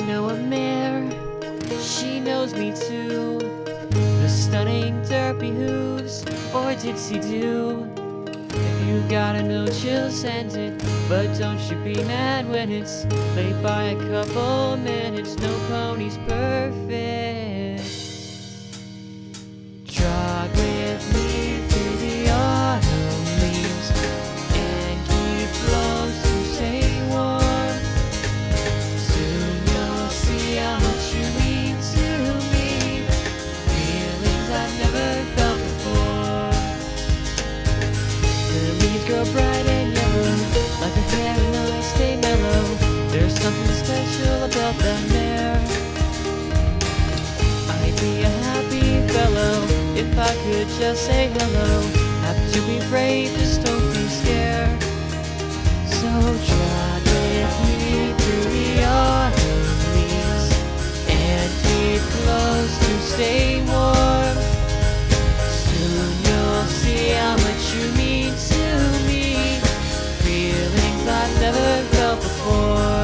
know a mare, she knows me too. The stunning derpy hooves, or ditsy-do. If you've got a no chill, send it, but don't you be mad when it's late by a couple minutes. No pony's perfect. Trot with me through the autumn leaves and keep close to stay warm. Soon you'll see how much you mean to me, feelings I've never felt before. The leaves grow bright and yellow, like the hair and I stay mellow. There's something special about that mare. I'd be a happy fellow if I could just say hello. Have to be brave, just don't be scared. So trot with me through the autumn leaves and keep close to stay warm. Soon you'll see how much you mean to me, feelings I've never felt before.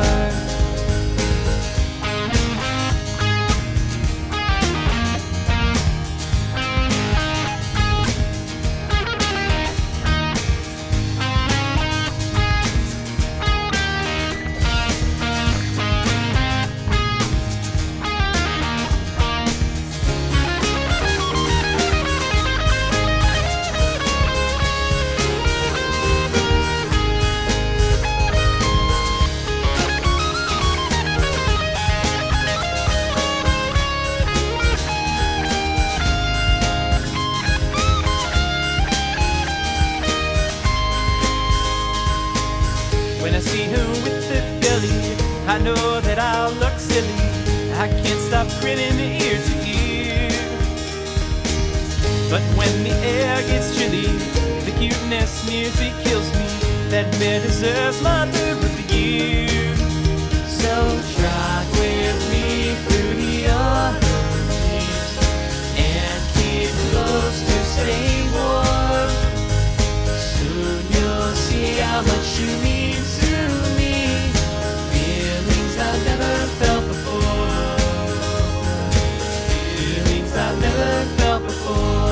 When I see her with the filly, I know that I'll look silly. I can't stop grinning ear to ear. But when the air gets chilly, the cuteness nearly kills me. That mare deserves Mother of the Year. So trot with me through the autumn leaves and keep close to stay warm. Soon you'll see how much you mean to me, feelings I've never felt before. Feelings I've never felt before.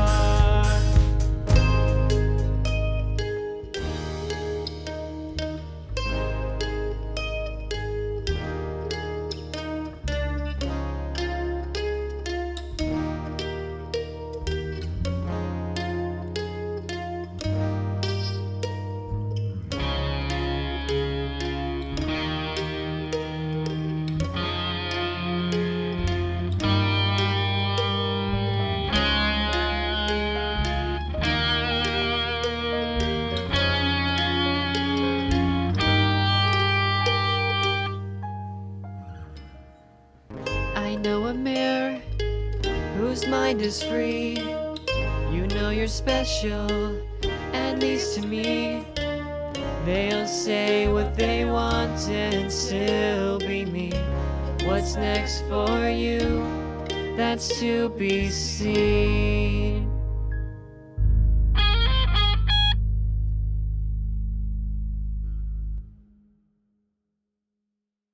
I know a mare whose mind is free. You know you're special, at least to me. They'll say what they want and still be me. What's next for you? That's to be seen.